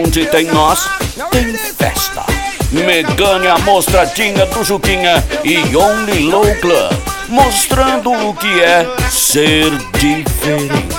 Onde tem nós, tem festa. Megane, a mostradinha do Juquinha e Only Low Club, mostrando o que é ser diferente.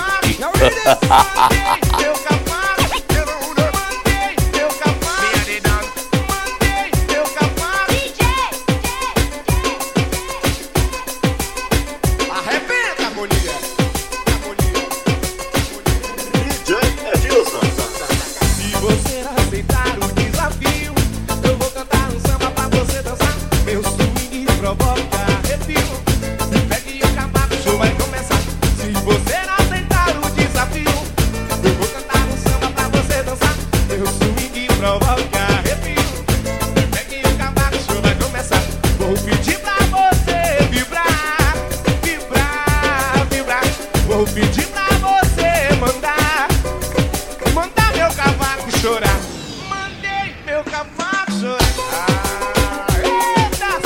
Vou pedir pra você mandar meu cavaco chorar. Mandei meu cavaco chorar. Eita,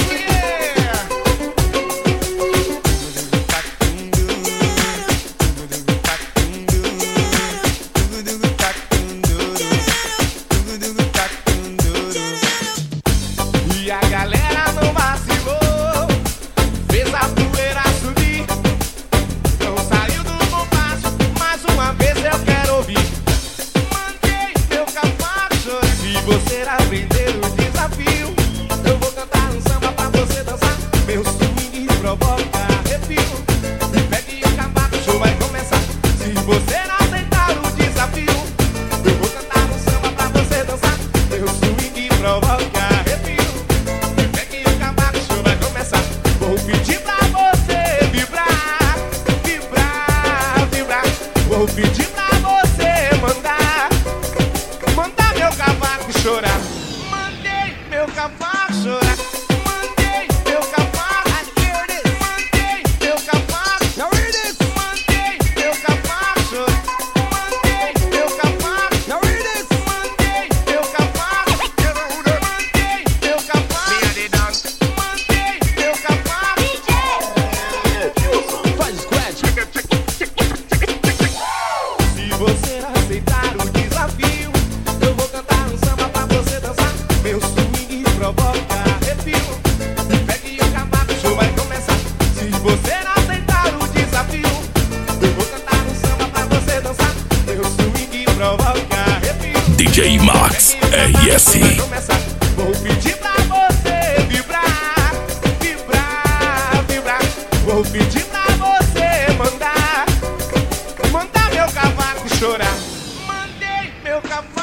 e a galera não vacilou, fez a poeira subir. Não saiu do compasso, mais uma vez eu quero ouvir. Mandei meu cavaco chorar. Se você aprender o desafio, eu vou cantar um samba pra você dançar. Meu swing provoca arrepio. Me pegue o cavaco, o show vai começar. Se você não aceitar o desafio, eu vou cantar um samba pra você dançar. Meu swing provoca arrepio. Me pegue o cavaco, o show vai começar. Vou pedir pra você vibrar, vibrar, vibrar. Vou pedir pra você mandar meu cavaco chorar. Mandei meu cavaco chorar. Mandei meu cavaco. Mandei meu cavaco. Mandei meu cavaco chorar. Mandei meu cavaco. Mandei meu cavaco. Mandei meu cavaco. Mandei meu cavaco. Faz scratch. Se você aceitar o desafio, eu vou cantar um samba pra você dançar. Meu swing provoca arrepio. Me pegue o cavaco, o show vai começar. Se você não aceitar o desafio, eu vou cantar um samba pra você dançar. Meu swing provoca arrepio. DJ Max RS. Vai começar. Vou pedir pra você vibrar, vibrar, vibrar. Vou pedir pra você mandar meu cavaco chorar. Mandei meu cavaco.